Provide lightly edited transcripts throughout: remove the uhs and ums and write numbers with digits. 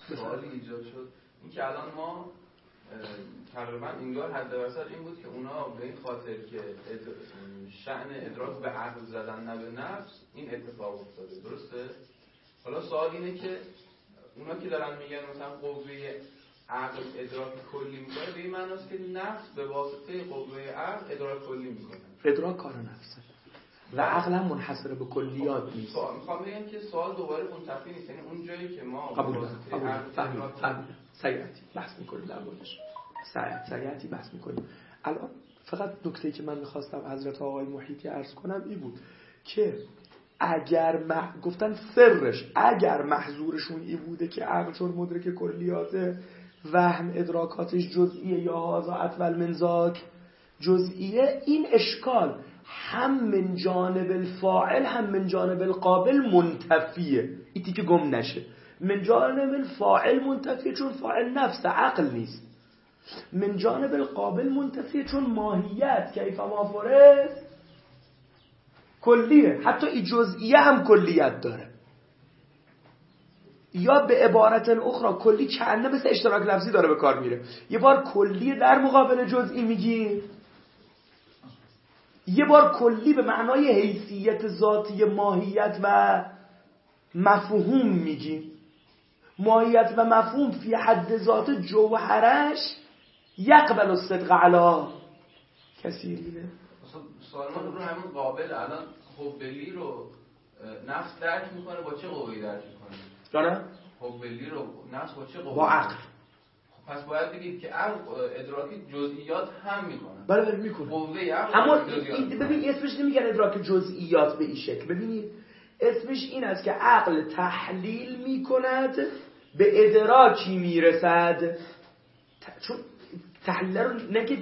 سوالی ایجاد شد این که الان ما تقریبا انگار حد وسط این بود که اونا به این خاطر که شأن ادراک به عقل زدن نه به نفس این اتفاق افتاده. درسته؟ حالا سوال اینه که اونا که دارن میگن مثلا قوه عقل ادراک کلی میکنه، به این معناست که نفس به واسطه قوه عقل ادراک کلی میکنه. ادراک کار نفسه و عقل هم منحصر به کلیات نیست. میخوام بگم که سوال دوباره منتفی نیست، یعنی اون جایی که ما قبول سریعتی بحث میکنیم در موردش، سریعتی بحث میکنیم. الان فقط نکته‌ای که من میخواستم حضرت آقای محیطی عرض کنم این بود که اگر گفتن سرش اگر محظورشون این بوده که عقل چون مدرک کلیات وهم ادراکاتش جزئیه یا هازا اطول من ذاک جزئیه، این اشکال هم من جانب الفاعل هم من جانب القابل منتفیه. ایتی که گم نشه، من جانب الفاعل منتفیه چون فاعل نفس عقل نیست، من جانب القابل منتفیه چون ماهیت کیف ما فرض کلیه، حتی این جزئیه هم کلیت داره. یا به عبارت اخرى کلی چنده مثل اشتراک لفظی داره به کار میره. یه بار کلی در مقابل جزئی میگی، یه بار کلی به معنای حیثیت ذاتی ماهیت و مفهوم میگی. ماهیت و مفهوم فی حد ذات جوهرش یقبل الصدق علی کثیرینه. سوال ما رو همون قابل الان حبلی رو نفس درک میکنه، با چه قوه‌ای درک میکنه؟ داره؟ حبلی رو نفس با چه قوه‌ای؟ با عقل. پس باید بگید که عقل ادراک جزئیات هم میکنه. بله میکنه. قوه عقل اما ببین اسمش نمیگن ادراک جزئیات به این شکل. ببینید اسمش این است که عقل تحلیل میکند به ادراکی میرسد. چون تحلیل رو نگید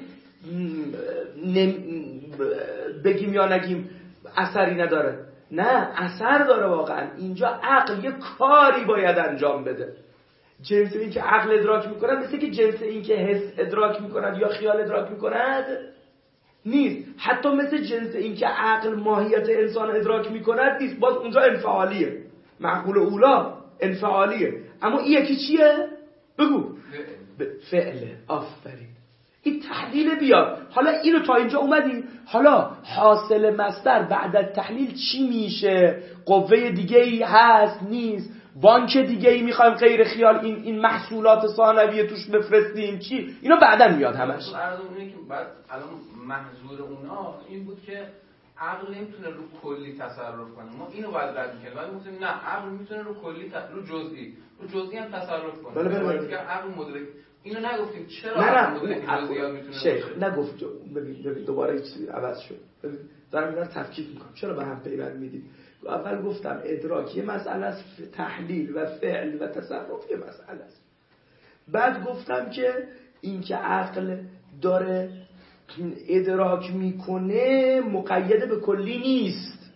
بگیم یا نگیم اثری نداره، نه اثر داره واقعا. اینجا عقل یه کاری باید انجام بده. جنس این که عقل ادراک میکند مثل که جنس این که حس ادراک میکند یا خیال ادراک میکند نیست. حتی مثل جنس این که عقل ماهیت انسان ادراک میکند نیست. باز اونجا انفعالیه، معقول اولا انفعالیه. اما این یکی چیه؟ بگو. فعله. آفرین. این تحلیل بیاد. حالا اینو تا اینجا اومدیم، حالا حاصل مصدر بعد از تحلیل چی میشه؟ قوه دیگه ای هست نیست؟ بانک دیگه ای میخوایم غیر خیال این محصولات ثانویه توش بفرستیم چی؟ اینا بعدا میاد همش. عرض اونه که بعد الان محظور اونا این بود که عقل نمیتونه رو کلی تصرف کنه. ما اینو باید رد میکنیم. بعد گفتیم نه، عقل میتونه رو کلی رو جزئی هم تصرف کنه. بله. که عقل مدرک اینو نگفتیم. چرا نه مدرک جزئیات میتونه شیخ نگفت. ببین دوباره چیزی عوض شد. دارم اینا رو تفکیک میکنم. چرا به هم پیوند میدید؟ اول گفتم ادراک یه مسئله است، تحلیل و فعل و تصرف یه مسئله است. بعد گفتم که این که عقل داره ادراک میکنه مقید به کلی نیست.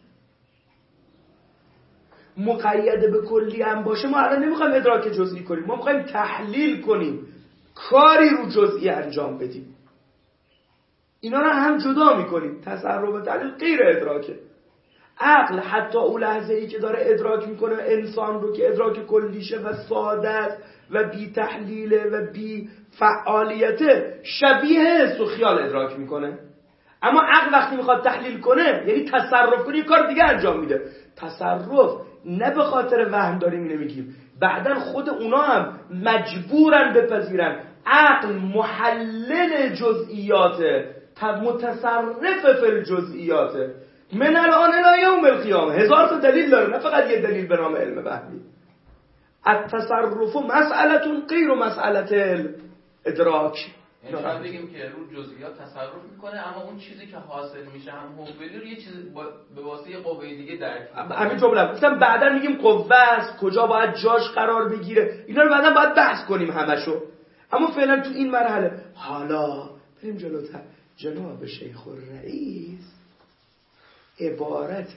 مقید به کلی هم باشه ما الان نمیخوایم ادراک جزئی کنیم، ما میخوایم تحلیل کنیم، کاری رو جزئی انجام بدیم. اینا رو هم جدا میکنیم. تصرف و تحلیل غیر ادراکه. عقل حتی اون لحظه ای که داره ادراک میکنه انسان رو که ادراک کلیشه و ساده است و بی تحلیله و بی فعالیته، شبیه حس و خیال ادراک میکنه. اما عقل وقتی میخواد تحلیل کنه یعنی تصرف کنه یه کار دیگه انجام میده. تصرف نه به خاطر وهم داریم اینو میگیم، بعدن خود اونا هم مجبورن بپذیرن عقل محلل جزئیاته، متصرف فی الجزئیاته. من الان الی یوم القیامه. هزار تا دلیل داره، نه فقط یه دلیل به نام علم وحی. التصرف مسئله غیر مسئله ادراک. یعنی شاید بگیم که رو جزئیات تصرف میکنه اما اون چیزی که حاصل میشه هم حبلی رو یه چیز به واسطه قوه دیگه درک میکنه. همین جمله گفتم بعدا میگیم قوه است، کجا باید جاش قرار بگیره، اینا رو بعدا باید بحث کنیم همشو. اما فعلا تو این مرحله حالا بریم جلوتر. جناب شیخ الرئیس عبارت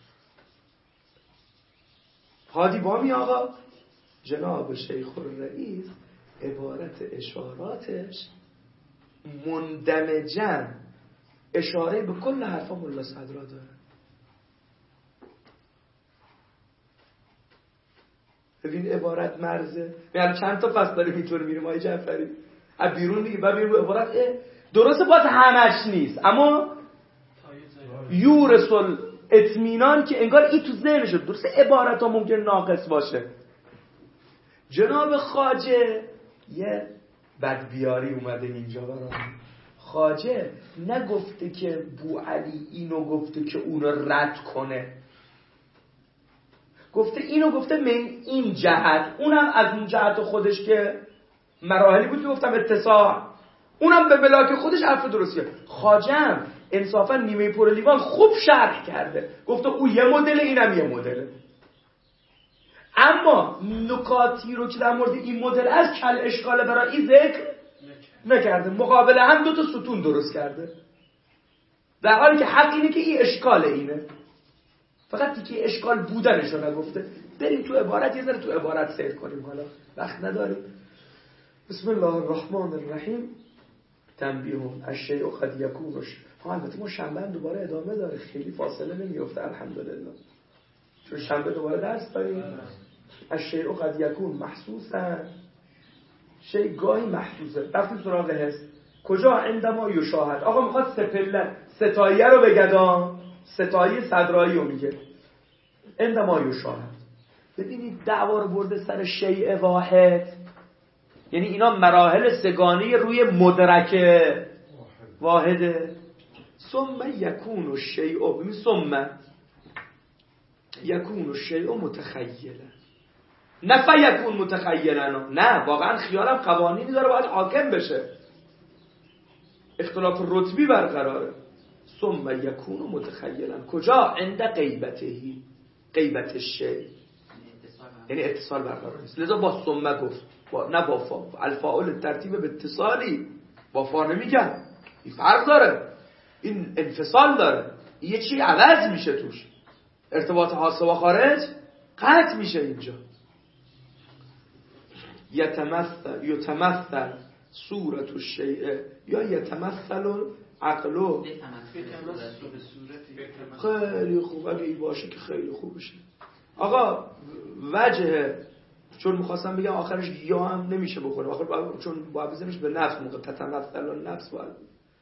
هادی بامی آقا، جناب شیخ الرئیس عبارت اشاراتش مندمجاً اشاره به کل حرفا ملا صدرا داره. ببین عبارت مرزه. یعنی چند تا فصل داریم اینطور میریم آقای جعفری از بیرون دیگه ببین عبارت درسته باز همش نیست اما یورسل اطمینان که انگار این تو ذهنشه. درسته عبارت ها ممکن ناقص باشه. جناب خواجه یه بدبیاری اومده اینجا برام. خواجه نگفته که بوعلی اینو گفته که اونو رد کنه، گفته اینو گفته من این جهت، اونم از اون جهت خودش که مراحلی بود که گفتم اتصال، اونم به ملاک خودش حرف درستیه. خواجه انصافا نیمه پر لیوان خوب شرح کرده، گفته او یه مدل اینم یه مدله، اما نکاتی رو که در مورد این مدل از کل اشکال برای این ذکر نکرده. مقابل هم 2 تا ستون درست کرده، در حالی که حق اینه که این اشکال اینه، فقط دیگه اشکال بودنش رو نگفته. بریم تو عبارت یه ذره تو عبارت سیر کنیم، حالا وقت نداریم. بسم الله الرحمن الرحیم. تنبیه الشیء قد یکون. البته ما شنبه دوباره ادامه داره، خیلی فاصله نمیفته الحمدلله، چون شنبه دوباره درس داریم. الشیء قد یکون محسوسا، شیء گاهی محسوسه. رفتیم سراغ حس. کجا؟ عندما یشاهد. آقا میخواد سپله ستاییه رو بگدام، ستایی صدرایی رو میگه. عندما یشاهد. ببینید دعوا رو برده سر شیء واحد، یعنی اینا مراحل سگانی روی مدرک واحده. ثم یکون الشیء، ببین ثم یکون الشیء متخیلا، نه فیکون متخیلا، نه واقعا خیالم قوانینی داره باید حاکم بشه، اختلاف رتبی برقراره. ثم یکون متخیلا کجا؟ عند غیبتهی، غیبت الشیء، یعنی اتصال برقرار نیست. لذا با ثم گفت، نه با فا. الفاعل ترتیب به اتصالی، با فا نمیگن، این فرق داره، این انفصال داره، یه چی عوض میشه توش، ارتباط حاصل و خارج قطع میشه اینجا. یتمثل صورت الشیء یا یتمثل عقلو. خیلی خوب، اگه این باشه که خیلی خوب بشه. آقا وجه، چون میخواستم بگم آخرش یا هم نمیشه بکنه، آخر چون باید بزنش به نفس، موقع تتمثل نفس باید.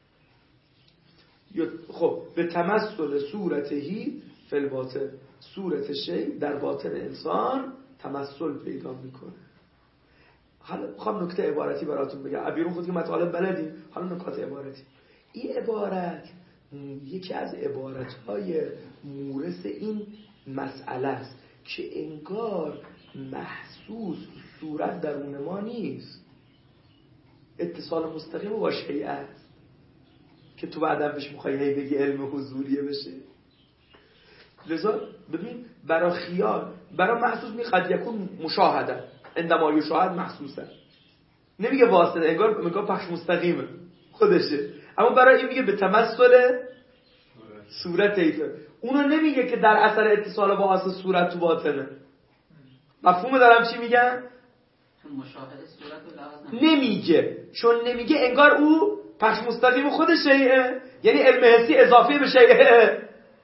خب به تمثل صورتهی فی الباطن، صورت شیء در باطن انسان تمثل پیدا میکنه. حالا میخوام نکته عبارتی براتون بگم، بیرون خود که مطالب بلدیم، حالا نکات عبارتی. این عبارت یکی از عبارتهای مورث این مسئله است که انگار محسوس صورت درون ما نیست، اتصال مستقیم با شیء است که تو بعدم بهش میخوای بگی علم حضوریه بشه. لذا ببین برای خیال، برای محسوس قد یکون مشاهده، عندما یشاهد محسوسه، نمیگه واسطه، انگار میگه پخش مستقیمه خودشه، اما برای این میگه به تمثل صورت ایفه. اونو نمیگه که در اثر اتصال با اصل صورت تو باطنه. مفهوم دارم چی میگم؟ مشاهده صورت رو لحاظ نمیگه، چون نمیگه انگار او پخش مستقیم خودشه، یعنی علم حسی اضافی به شیء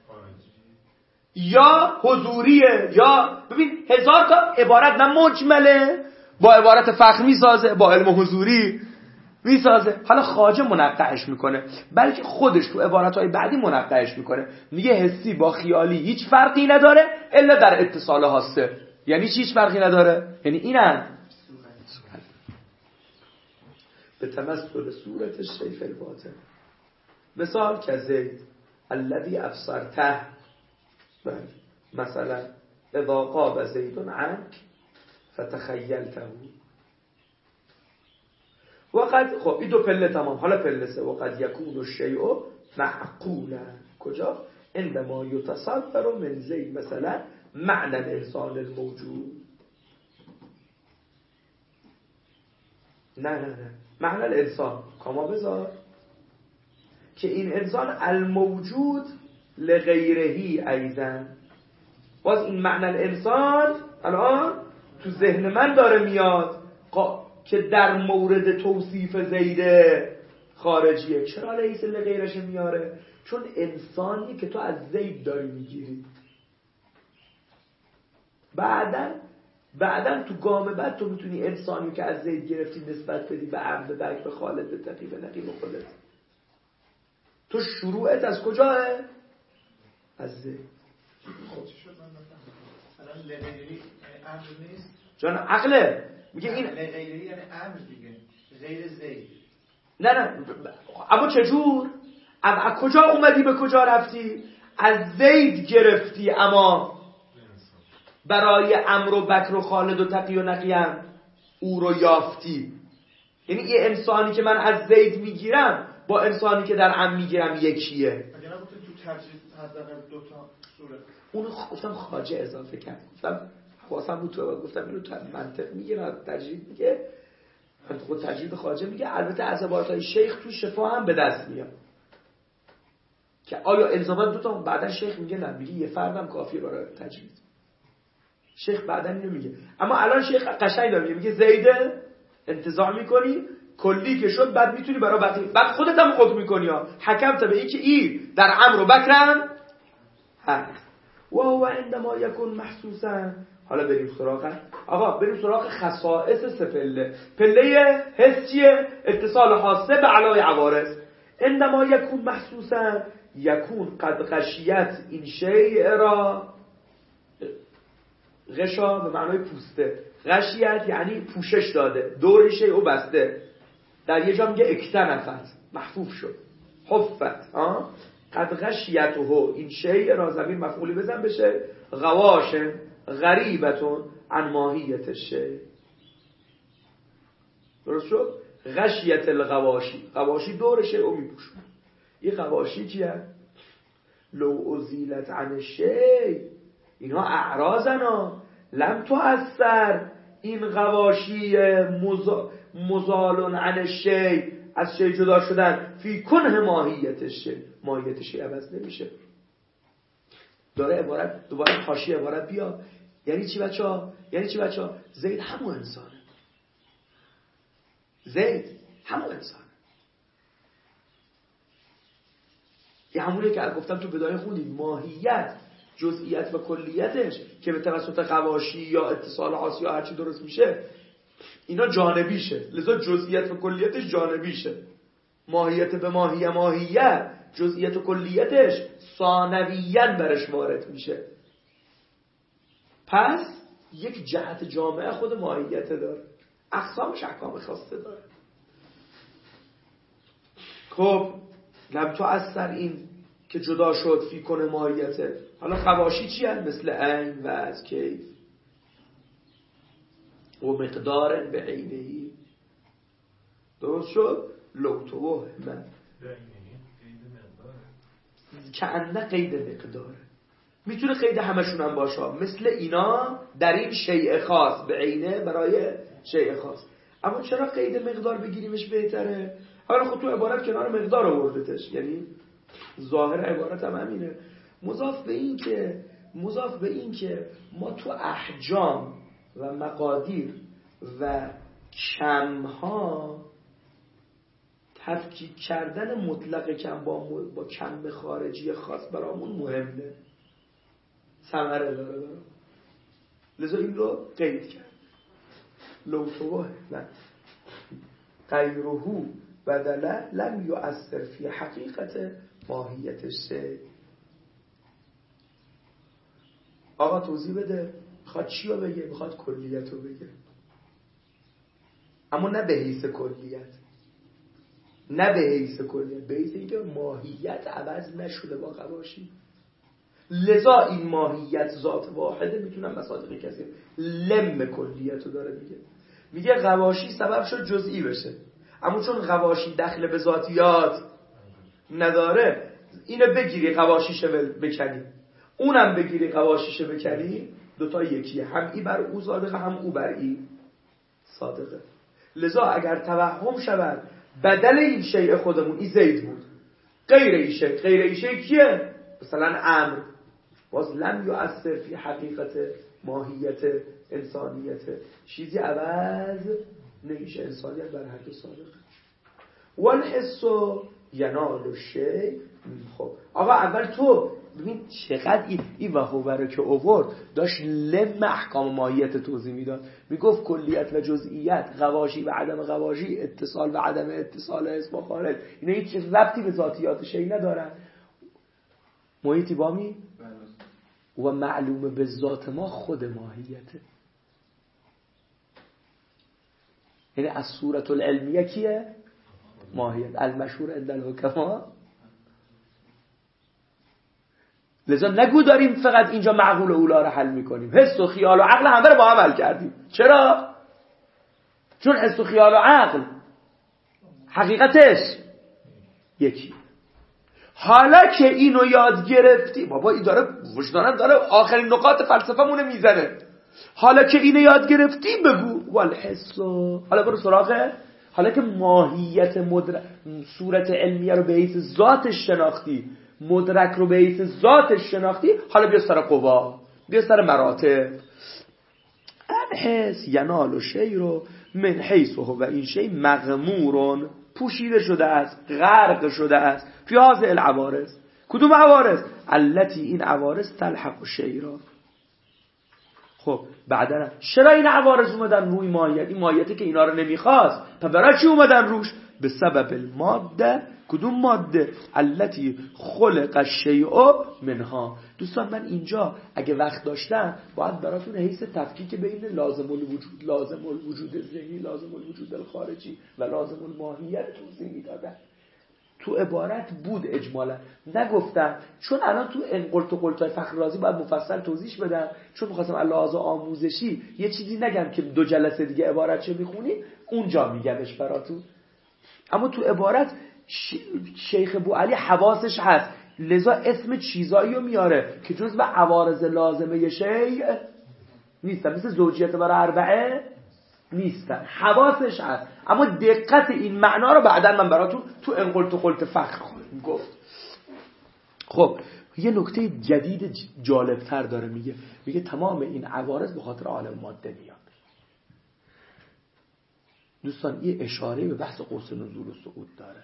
یا حضوریه، یا ببین 1000 تا عبارت نه مجمله با عبارت فخر میسازه، با علم حضوری میسازه. حالا خواجه منقعش میکنه، بلکه خودش تو عبارتهای بعدی منقعش میکنه، میگه حسی با خیالی هیچ فرقی نداره الا در اتصال حاسه. یعنی هیچ فرقی نداره، یعنی اینن صورت به تمثل صورت الشیء فی الباطن. مثال که زید الذی ابصرته، مثلا اذا غاب زید عنک فتخیلته. وقد خب این 2 پله تمام. حالا پله 3 وقد یکون الشیء معقولا. کجا؟ عندما یتصور من زید مثلا معنى الانسان الموجود. نه معنى الانسان کاما بذار که این انسان الموجود لغیرهی ایضا. باز این معنی الانسان الان تو ذهن من داره میاد که در مورد توصیف زید خارجیه. چرا لیس لغیرش میاره؟ چون انسانی که تو از زید داری میگیری، بعدن بعدن تو گام بعد تو میتونی انسانی که از زید گرفتی نسبت بدی به عمد، به بک، به خالد، به تقی، به نقی، به خودت. تو شروعت از کجاه؟ از زید. خب چی شد؟ من نفهم الان لغیری امر نیست؟ جان عقله میگه این لغیری یعنی امر دیگه، غیر زید. نه اما چجور؟ از کجا اومدی به کجا رفتی؟ از زید گرفتی اما برای امر و بکر و خالد و تقی و نقی هم او رو یافتی. یعنی یه انسانی که من از زید میگیرم با انسانی که در ام میگیرم یکیه. اگه نگفتیم تو تجرید حداقل دو تا صورت. اونو گفتم خواجه اضافه کرد. گفتم بود تو گفتم اینو تو منطق میگه نه تجرید میگه. خود تجرید خواجه میگه البته از عبارتای شیخ تو شفا هم به دست میاد. که آیا الزاما دو تا بعدن شیخ میگه نه، میگه یه فردم کافیه برای تجرید. شیخ بعدن اینو میگه. اما الان شیخ قشنگ داره میگه زیده انتزاع میکنی کلی که شد بعد میتونی برای بقیه بعد خودت هم حکم میکنی ها. حکم تا به این که این در امر و بکرم هست و هو عندما یکون محسوسا. حالا بریم سراغ خصائص سه پله حس چیه؟ اتصال حاسه به علای عوارض. عندما یکون محسوسا یکون قد غشیت این شیء را، غشا به معنای پوسته، غشیت یعنی پوشش داده، دور شیء بسته. در یه جا میگه اکتنفت محفوف شد، حفت. قد غشیته این شیء را زمین مفعولی بزن بشه غواشن غریبتون عن ماهیت الشیء. درست شد؟ غشیت الغواشی، غواشی دور شیء میپوشونه. این غواشی چیه؟ لو ازیلت عن الشیء، اینا اعراضنا لم تؤثر. این غواشی مزالون عن الشیء، از شیء جدا شدن، فی کنه ماهیت الشیء، ماهیت شیء عوض نمیشه. داره عبارت دوباره حاشیه عبارت بیا. یعنی چی بچه‌ها؟ زید همون انسانه. زید همون انسانه. یه همونه که گفتم تو بدايه خوندیم، ماهیت، جزئیت و کلیتش که به توسط غواشی یا اتصال حاسی یا هرچی درست میشه اینا جانبیشه، لذا جزئیت و کلیتش جانبیشه. ماهیت به ماهیت، جزئیت و کلیتش ثانویاً برش وارد میشه. پس یک جهت جامعه خود ماهیت داره، اقسامش احکام خاصه داره. خب لم تؤثر این که جدا شد فی کنه ماهیته. حالا غواشی چی هست؟ مثل عین و از کیف و مقدار به عینهی. درست شد؟ لو توهم که انه قید مقداره، میتونه قید همشون هم باشه مثل اینا در این شیء خاص به عینه برای شیء خاص. اما چرا قید مقدار بگیریمش بهتره؟ حالا خود تو عبارت کنار مقدار آوردتش، یعنی ظاهر عبارت هم همینه. مضاف به این که ما تو احجام و مقادیر و کمها تفکیک کردن مطلق کم با کم خارجی خاص برامون مهمه، ثمره داره. لذا این رو قید کرد. لو توهم غیرهو بدله لم یؤثر فی حقیقت ماهیت الشیء. آقا توضیح بده، میخواد چی رو بگه؟ میخواد کلیت رو بگه، اما نه به حیث کلیت، به حیث اینکه ماهیت عوض نشده با غواشی. لذا این ماهیت ذات واحده. میتونم مصادیق کسی لم کلیت رو داره میگه غواشی سبب شد جزئی بشه، اما چون غواشی دخل به ذاتیات نداره، اینو بگیری غواشیشو بکنی، اونم بگیری غواشیشو بکنی، دوتا یکیه، هم ای بر او صادقه هم او بر ای صادقه. لذا اگر توهم شود بدل این شیء خودمون این زید بود، غیر این شیء کیه؟ مثلا امر، باز لم یؤثر فی حقیقت ماهیت انسانیت، چیزی عوض نمیشه، انسانیت بر هر دو صادقه. والحس ینال الشیء. خب آقا اول تو ببین چقدر این وهوبره که اوورد داشت لم احکام ماهیت توضیح میداد، میگفت کلیت و جزئیت، غواشی و عدم غواشی، اتصال و عدم اتصال اسم و خارج، اینا هیچ ربطی به ذاتیات شیء ندارن. محیطی بامی و معلومه به ذات ما خود ماهیته. یعنی از صورت العلمیه کیه؟ ماهیت المشهور عند الحکما. لذا نگو داریم فقط اینجا معقول و اولا رو حل میکنیم، حس و خیال و عقل همه رو با هم حل کردیم. چرا؟ چون حس و خیال و عقل حقیقتش یکی. حالا که اینو یاد گرفتی، بابا این داره وجدانم داره آخرین نقاط فلسفه مونه میزنه، حالا که اینو یاد گرفتی بگو والحس. حالا برو سراغه. حالا که ماهیت صورت علمیه رو به حیث ذاتش شناختی، مدرک رو به حیث ذاتش شناختی، حالا بیا سر قوا، بیا سر مراتب. الحس ینال و شی رو من حیث و این شی مغمورون، پوشیده شده است، غرق شده است فی هذه العوارض. کدوم عوارض؟ التي این عوارض تلحق شی را. خب بعدا چرا این عوارض اومدن روی ماهیت؟ این ماهیتی که اینا رو نمیخواست، پس برای چی اومدن روش؟ به سبب الماده. کدوم ماده؟ التي خلق الشیء منها. دوستان من اینجا اگه وقت داشتم باید براتون حیث تفکیک بین لازم الوجود، لازم الوجود ذهنی، لازم الوجود الخارجی و لازم الماهیت توضیح میدادم. تو عبارت بود اجمالا، نگفتم چون الان تو انقلت و قلتای فخر رازی باید مفصل توضیح بدم، چون می‌خواستم علاوه آموزشی یه چیزی نگم که 2 جلسه دیگه عبارت چه میخونیم اونجا میگمش براتون. اما تو عبارت شیخ بوعلی حواسش هست، لذا اسم چیزایی رو میاره که جزء عوارض لازمه شیء نیستن، مثل زوجیت برای اربعه نیستن، حواسش هست. اما دقت این معنا رو بعداً من براتون تو انقلت و قلت فخر خواهم گفت. خب یه نکته جدید جالبتر داره، میگه تمام این عوارض به خاطر عالم ماده میاد. دوستان یه اشاره به بحث قوس نزول و صعود داره.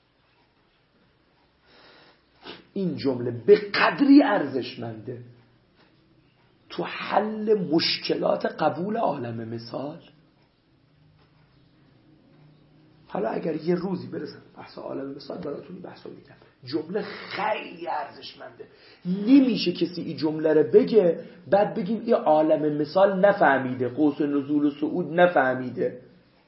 این جمله به قدری ارزشمنده تو حل مشکلات قبول عالم مثال. حالا اگر یه روزی برسم بحث عالم مثال براتون بحثو میگم، جمله خیلی ارزشمنده. نمیشه کسی این جمله رو بگه بعد بگیم این عالم مثال نفهمیده، قوس نزول و صعود نفهمیده،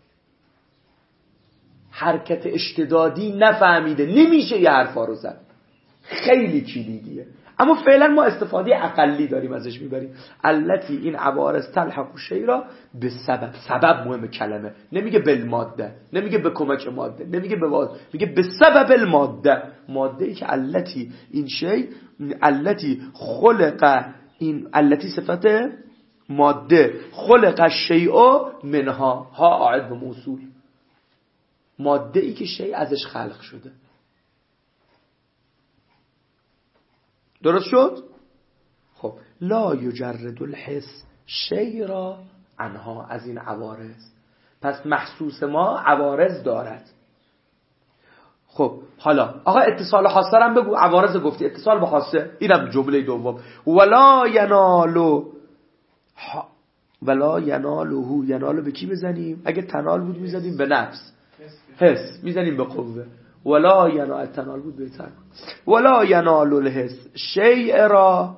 حرکت اشتدادی نفهمیده. نمیشه یه حرفا رو زد، خیلی کلیدیه. اما فعلا ما استفاده اقلی داریم ازش میبریم. التی این عوارض تلحق شی را به سبب. سبب مهم کلمه، نمیگه بالماده، نمیگه به کمک ماده، نمیگه به واحد، میگه به سبب الماده. ماده ای که التی این شی، التی خلق، این التی صفت ماده، خلق الشیء منها، ها عائد به موصول، ماده ای که شی ازش خلق شده. درست شد؟ خب لا یجرد الحس شی را عنها، از این عوارض. پس محسوس ما عوارض دارد. خب حالا آقا اتصال حاسه هم بگو. عوارض گفتی، اتصال به حاسه اینم جمله دوم. ولا ینالو، ینالو به کی بزنیم؟ اگه تنال بود میزنیم به نفس، حس میزنیم به قوه. ولا ینال، تنال بود بهتر. ولا ینال الحس شیء را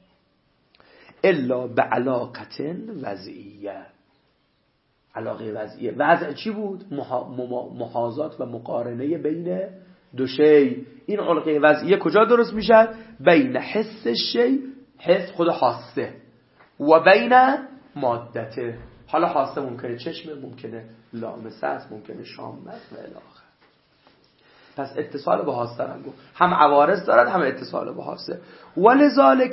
الا بعلاقت وضعیه. علاقه وضعیه. وضع چی بود؟ محاذات و مقارنه بین دو شی. این علاقه وضعیه کجا درست میشه؟ بین حس شی، حس خود حاسه، و بین مادته. حالا حاسه ممکنه چشمه، ممکنه لامسه است، ممکنه شامه و الی آخر. پس اتصال به حاسه هم گفت، هم عوارض دارد هم اتصال به حاسه. ولذالک،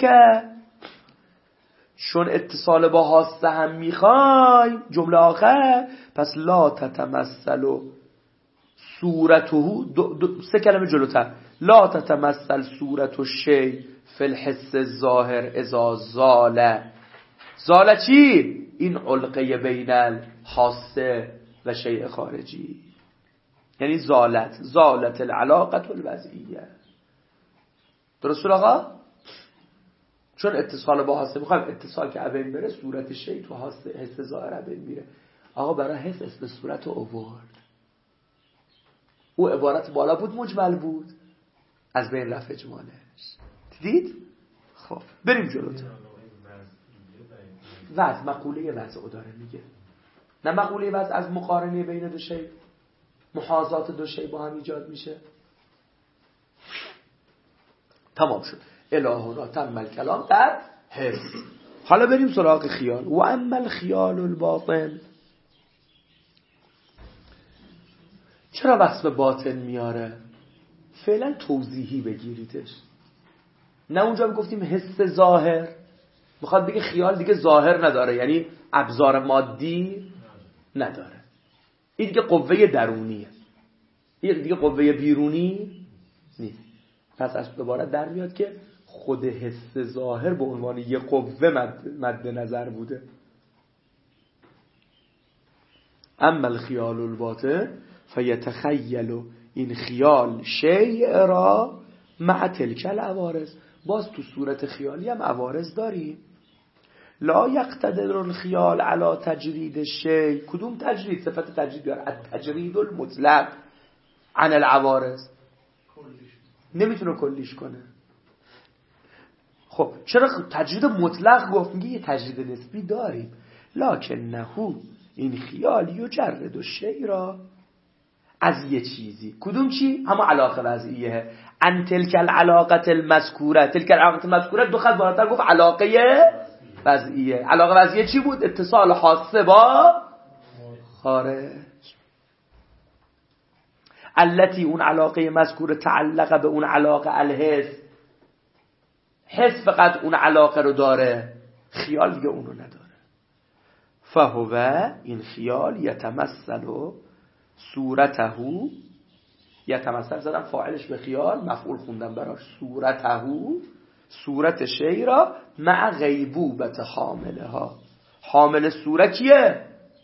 چون اتصال با حاسه هم میخوای، جمله آخر، پس لا تتمثل صورته، 3 کلمه جلوتر، لا تتمثل صورت الشیء فی الحس الظاهر اذا زال. زال چی؟ این علقه بین الحاسه و شیء خارجی، یعنی زالت العلاقه الوضعیه. درست شد آقا؟ چون اتصال با حاسه میخوایم اتصال که ابین بره صورت شی تو حس ظاهر ابین میره. آقا برای حس اسم صورت رو آورد. او عبارت بالا بود مجمل بود از بین رفت اجمالش. دیدید؟ خب بریم جلوتر. وضع مقوله وضع داره میگه، نه مقوله وضع از مقارنه بین دو شی، محاذات دو شی با هم ایجاد میشه. تمام شد. الهنا تم الکلام در حس. حالا بریم سراغ خیال. و اما الخیال الباطن، چرا وصف باطن میاره؟ فعلا توضیحی بگیریدش، نه اونجا گفتیم حس ظاهر. میخواد بگه خیال دیگه ظاهر نداره، یعنی ابزار مادی نداره. این دیگه قوه درونیه، این دیگه قوه بیرونی نیست. پس از دوباره در میاد که خود حس ظاهر به عنوان یه قوه مد نظر بوده. اما الخیال الباطن فیتخیل، این خیال شیء را مع تلک العوارض، باز تو صورت خیالی هم عوارض داریم. لا یقتدر الخیال علی تجرید شیء، کدوم تجرید؟ صفت تجرید داره، التجرید المطلق عن العوارض، نمیتونه کلیش کنه. خب چرا تجرید مطلق گفت؟ میگه یه تجرید نسبی داریم. لکنه، این خیال یجرد الشیء را از یه چیزی. کدوم چی؟ همه علاقه وضعیه. ان تلک العلاقه المذکوره، تلک العلاقه المذکوره دو خط بالاتر گفت علاقه وضعیه. علاقه وضعیه چی بود؟ اتصال حاسه با خارج. التي، اون علاقه مذکوره، تعلق به اون علاقه الحس، حس فقط اون علاقه رو داره، خیال دیگه اونو نداره. فهو، این خیال، یتمثل صورته، یتمثل زدم فاعلش به خیال، مفعول خوندم براش، صورته، صورت شی را مع غیبوبت حامله ها. حامل صورت کیه؟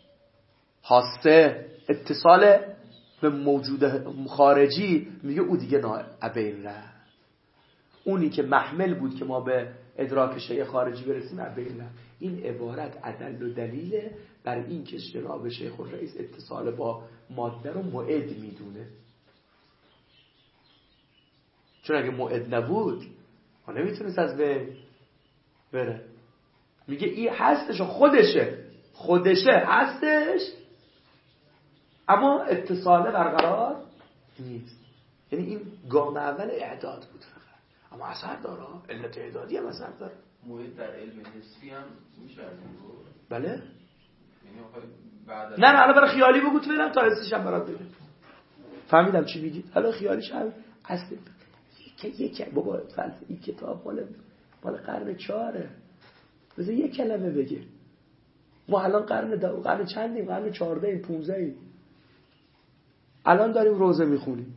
حاسه، اتصال به موجود خارجی. میگه او دیگه ابین رفت. اونی که محمل بود که ما به ادراک شی خارجی برسیم ابین رفت. این عبارت عدل و دلیله بر این که جناب شیخ الرئیس اتصال با ماده رو معد میدونه. چون اگه معد نبود ما نمیتونست از بین بره. میگه این هستش و خودشه هستش، اما اتصال برقرار نیست. یعنی این گام اول اعداد بود فقط، اما اثر داره، علت اعدادی هم اثر داره. موعد در علم حسی هم میشه از این بود؟ بله. یعنی بعد نه حالا برای خیالی بگو تو بدم تا حسیش هم برات بگم. فهمیدم چی میگید. حالا خیالیش هم اصل که بابا فلسفه این کتاب مال قرن 4، بذار یک کلمه بگه. ما الان قرن چندیم؟ قرن 14 15. الان داریم روزه میخونیم.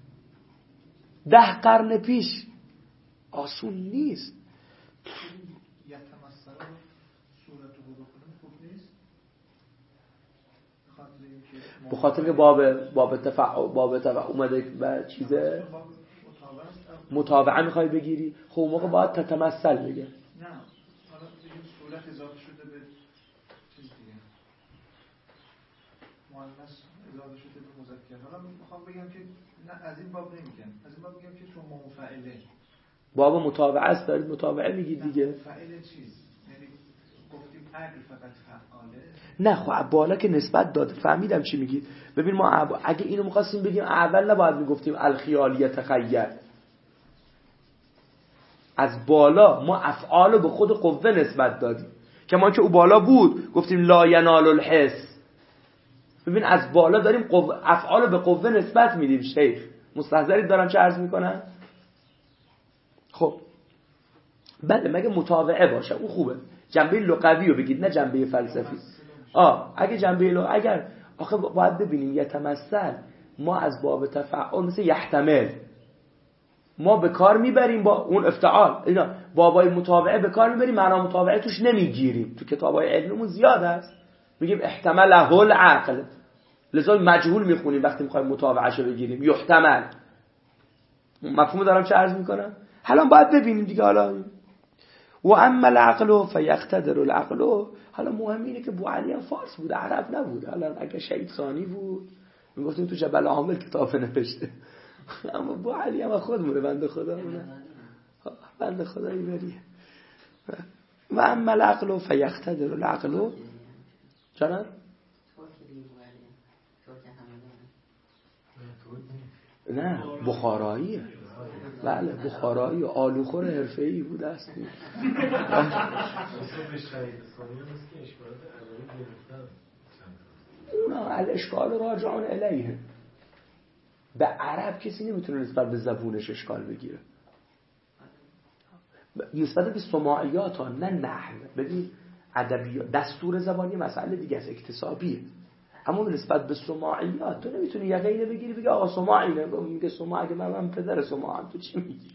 10 قرن پیش آسون نیست. به خاطر که باب تفاعل اومده و چیزه متابعه میخوای بگیری، خب اون موقع باید تتمثل بگه. نه حالا بگیم صورت اضافه شده به چیز دیگه، مؤنث اضافه شده به مذکر. حالا میخوام بگم که نه از این باب نمیگم، از این باب میگم که تو منفعله باب متابعه است، دارید متابعه میگید دیگه. منفعله چیز یعنی گفتیم عقل فقط فعاله. نه خب بالا که نسبت داد. فهمیدم چی میگید. ببین ما اگه اینو می‌خواستیم بگیم اول نباید میگفتیم الخیالیه تخیل. از بالا ما افعال به خود قوه نسبت دادیم، که ما که او بالا بود گفتیم لا ینال الحس. ببین از بالا داریم افعال به قوه نسبت میدیم. شیخ مستحضرید دارم چه عرض میکنم؟ خب بله، مگه متابعه باشه اون خوبه. جنبه لغوی رو بگید نه جنبه فلسفی. اگه جنبه اگر آخه باید ببینیم یتمثل، ما از باب تفعال مثل یحتمل ما به کار میبریم با اون افتعال، اینا بابای متابعه به کار میبریم، معنا متابعه توش نمیگیریم. تو کتابای علممون زیاد هست میگیم احتمله العقل، لذا مجهول میخونیم وقتی میخوایم متابعهشو بگیریم. یحتمل، مفهوم دارم چه عرض میکنم؟ حالا باید ببینیم دیگه. حالا و اما العقل فیقتدر العقل. حالا مهم اینه که بوعلی هم فارس بود، عرب نبود. حالا اگه شهید ثانی بود میگفتیم تو جبل عامل کتاب نوشته، اما بوعلی هم خودمونه، بنده خدا مونه، بنده خدایی بریه. و اما العقل فیقتدر العقل. جانم نه بخاراییه، بله بخارایی، آلوخور حرفه‌ای بود است. اونا الاشکال راجعون الیه. به عرب کسی نمیتونه نسبت به زبونش اشکال بگیره، نسبت به سماعیات ها، نه نحو. ببین ادبیات دستور زبانی مسئله دیگه است، اکتسابیه. اما نسبت به سماعیات تو نمیتونی یقینه بگیری بگی آقا سماعی نه، میگه سماع، اگه من پدر سماعم تو چی میگی؟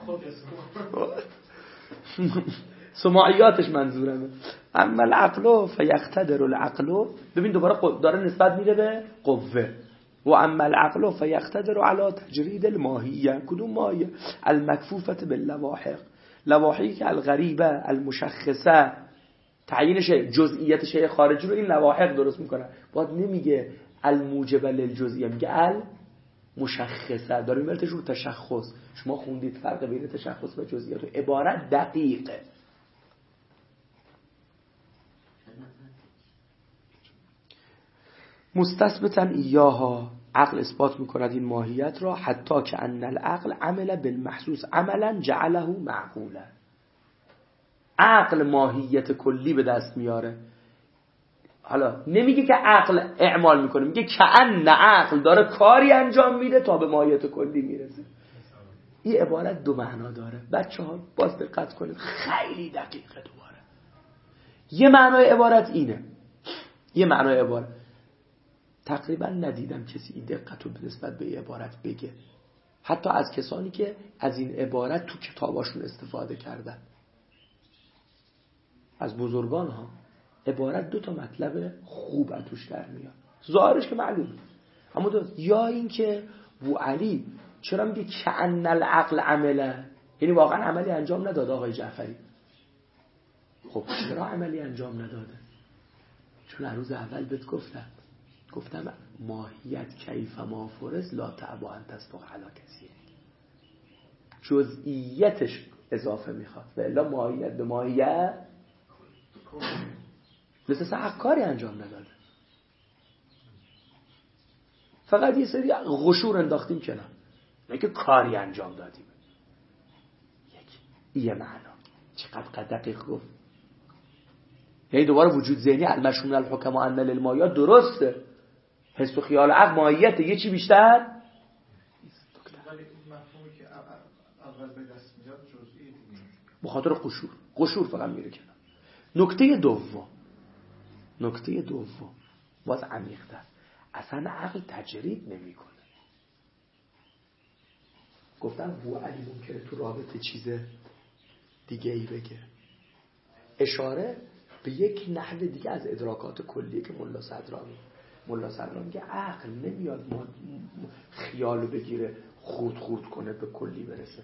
سماعیاتش منظورمه. اما العقل فیقتدر العقل. ببین دوباره داره نسبت میده به قوه. و اما العقل فیقتدر علی تجرید الماهیه. کدوم ماهیه؟ المکفوفه باللواحق، لواحقی که الغریبه المشخصه، تعیینش جزئیات شیء خارجی رو این لواحق درست میکنن. باید نمیگه الموجب للجزئیه، میگه المشخصه، داره میبرتش رو تشخص. شما خوندید فرق بین تشخص و جزئیات، عبارت دقیقه. مستثبتا ایاها، عقل اثبات میکند این ماهیت را، حتی که ان العقل عمل بالمحسوس عملا جعله معقولا. عقل ماهیت کلی به دست میاره. حالا نمیگه که عقل اعمال میکنه، میگه که ان عقل داره کاری انجام میده تا به ماهیت کلی میرسه. این عبارت دو معنا داره بچه‌ها، باز دقت کنید، خیلی دقیقه. دوباره یه معنای عبارت اینه، یه معنای عبارت تقریبا ندیدم کسی این دقت رو به نسبت به این عبارت بگه، حتی از کسانی که از این عبارت تو کتاباشون استفاده کردن، از بزرگان ها. عبارت دو تا مطلب خوب از توش در میاد، ظاهرش که معلومه، اما یا این که بوعلی چرا میگه کأن العقل عمله، یعنی واقعا عملی انجام نداد آقای جعفری. خب چرا عملی انجام نداده؟ چون روز اول بهت گفتم ماهیت کیف ما فرض لا تعبا ان تصدق علی کسی، جزئیتش اضافه میخواد، و الا ماهیت به ماهیت مثل سحقاری انجام نداده. فقط یه سری غشور انداختیم کنار، نه که کاری انجام دادیم. یه معنا چقدر دقیق گفت. یعنی دوباره وجود ذهنی المشمول الحکم و ان للمایات درسته، حس و خیال عقل ماهیت یه چی بیشتر. ولی مفهومی که اول به دست میاد جزئی دیگه، بخاطر قشور فقط میره کنار. نکته دوم باز عمیق‌تر، اصلا عقل تجرید نمیکنه. گفتم بوعلی ممکنه تو رابطه چیز دیگه ای بگه، اشاره به یک نحو دیگه از ادراکات کلیه که ملا صدرامی میگه عقل نمیاد خیالو بگیره خورد کنه به کلی برسه.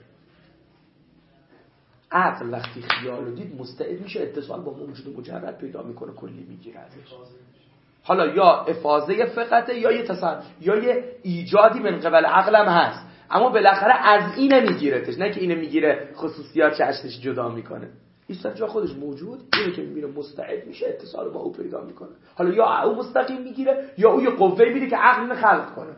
عقل وقتی خیالو دید مستعد میشه اتصال با موجود مجرد پیدا میکنه، کلی میگیره ازش. حالا یا افاضه فقطه یا یه تصور یا یه ایجادی من قبل عقلم هست، اما بالاخره از اینه میگیرتش، نه که اینه میگیره خصوصیات چشمش جدا میکنه. ایستاد جا خودش موجود، اینه که میبینه مستعد میشه اتصال با او پیدا میکنه. حالا یا او مستقیم میگیره یا او یه قوه میده که عقل اینو خلق کنه.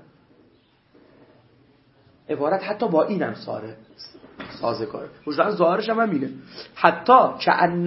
عبارت حتی با اینم سازگاره. وجدان ظاهرش هم اینه، حتی کأن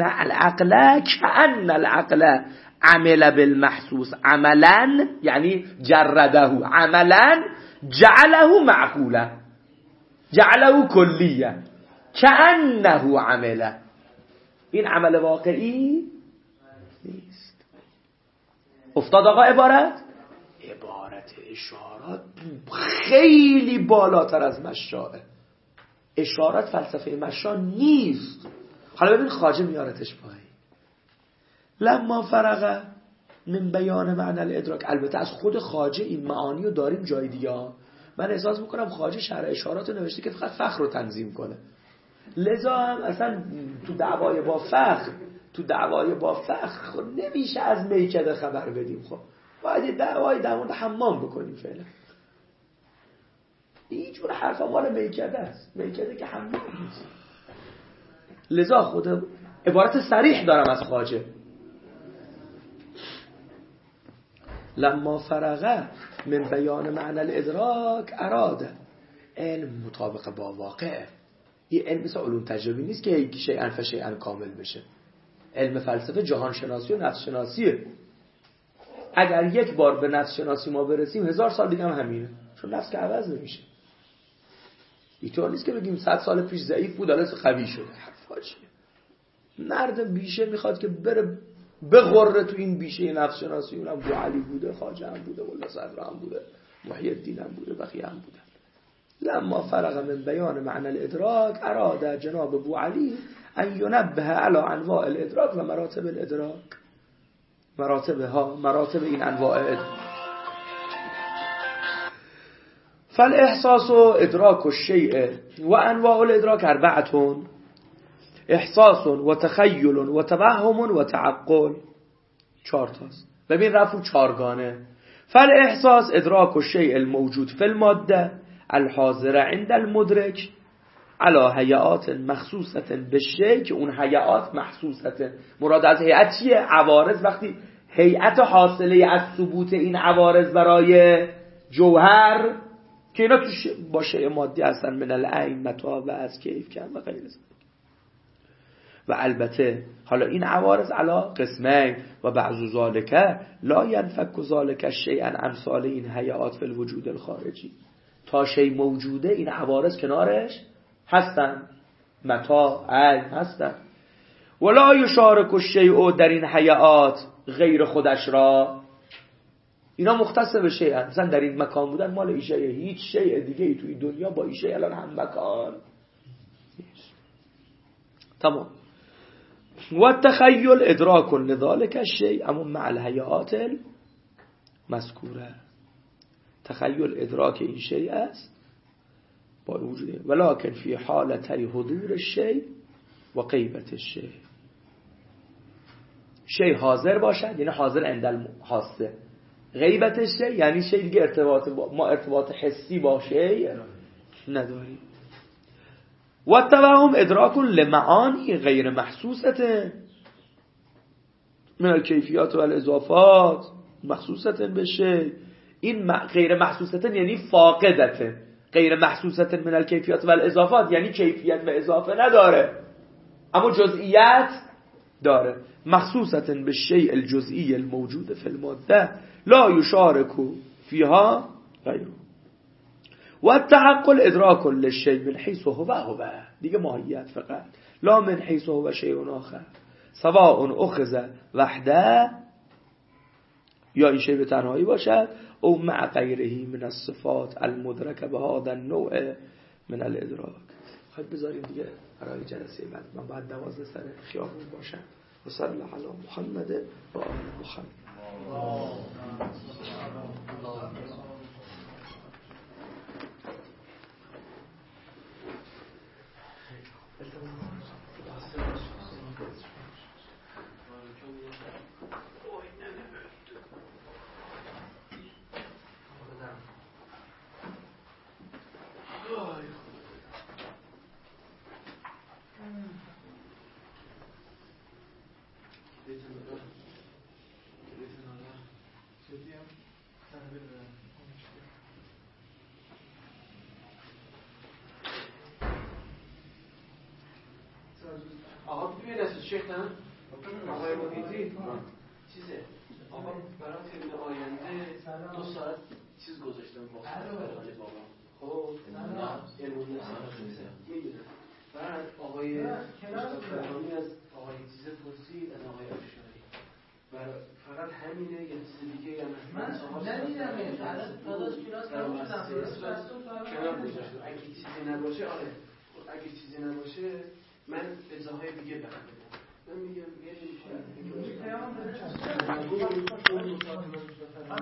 العقل عمل بالمحسوس عملا، یعنی جرده عملا جعله معقولا جعله کلیه کأنه عمله. این عمل واقعی نیست. افتاد آقا عبارت اشارات خیلی بالاتر از مشاعه. اشارات فلسفه مشا نیست. حالا ببین خواجه میارتش پایین، لما فرغ من بیان معنی الادراک. البته از خود خواجه این معانی رو داریم جای دیگه. من احساس میکنم خواجه شرح اشارات رو نوشته که فقط فخر رو تنظیم کنه، لذا هم اصلا تو دعوای با فخر خب نمیشه از میکده خبر بدیم. خب باید دعوای در مورد حمام بکنیم فعلا. این جور حرفا مال میکده است. میکده که حمام نیست. لذا خود عبارت صریح دارم از خواجه. لما فرغ من بیان معنی الادراک اراده. علم مطابق با واقع. این علم مثل علوم تجربی نیست که یکی شیئا فشیئا کامل بشه. علم فلسفه جهان شناسی و نفس شناسیه. اگر یک بار به نفس شناسی ما برسیم 1000 سال دیگه هم همینه، چون نفس که عوض نمیشه. اینطور نیست که بگیم 100 سال پیش ضعیف بود الان قوی شده. حرفا چیه؟ مرد بیشه میخواد که بره بغره تو این بیشه نفس شناسی. اونم ابو علی بوده، خواجه هم بوده، ملا صدر هم بوده، محی الدین هم بوده، بقیه هم بوده. لما فرغ من بیان معنی الادراک اراده جناب ابو علی ان ینبه علی انواع الادراک و مراتب الادراک. مراتب این انواع ادراک. فالاحساس ادراک الشیء و انواع الادراک 4: احساس و تخیل و توهم و تعقل. 4 تاست. ببین رفو 4گانه. فالاحساس ادراک الشیء الموجود فی الماده الحاضر عند المدرک على هیئات مخصوصه بالشیء، که اون هیئات مخصوصه. مراد از هیئت چیه؟ عوارض. وقتی هیئت حاصله از ثبوت این عوارض برای جوهر که اینا تو با شیء مادی هستن، من العین، متاع و از کیف کم و غیره. و البته حالا این عوارض علا قسمین و بعض ذالک لا ینفک ذالک شیئا امثال این هیئات فی الوجود الخارجی. تا شی موجوده این عوارض کنارش هستن، متاع عین هستن. ولا یشارک الشیء در این هیئات غیر خودش را. اینا مختص به شیئا، مثلا در این مکان بودن مال ایشه، هیچ شیء دیگه ای توی دنیا با ایشه الان هم مکان نیست. تمام. و التخیل ادراک لذالک الشیء اما مع الهیئات المذکوره. تخیل ادراک این شیء است با وجود، ولکن فی حالتی حضور الشیء و غیبت الشیء. شیء حاضر باشد یعنی حاضر عند الحاسه. غیبت الشیء یعنی شیء دیگه ارتباط حسی با شیء نداریم. و التوهم ادراک لمعانی غیر محسوسه من الکیفیات و الاضافات محسوسه بشه. این غیر محسوسه یعنی فاقدته. غیر محسوسه من الکیفیات و الاضافات یعنی کیفیت و اضافه نداره اما جزئیات داره. محسوسه بالشیء الجزئی الموجود فی الماده لا یشارک فیها غیره. و التعقل ادراک للشیء من حیث هو دیگه ماهیت فقط، لا من حیث هو شیء آخر. سواء اخذ وحده یا این شیء به تنهایی باشد او مع غیره من الصفات المدرکه به هذا النوع من الادراک. خواهد بذاریم دیگه برای جلسه بعد. من بعد 12 سر خیابون باشم. و صلی الله علی محمد و آل محمد. آقا توی دست شیخ نه؟ آقای محیطی چیزه آقا برای فیلم آینده 2 ساعت چیز گذاشتم با بابا. خب علمون میدونم. بعد آقای فرهانی از آقای چیزه پرسید از آقای افشاری فقط همینه یا چیز دیگه هم من ندیدم داداش کلاس کنار گذاشتم. اگه چیزی نباشه اگه چیزی نباشه من اجازه دیگه برم. من میگم یه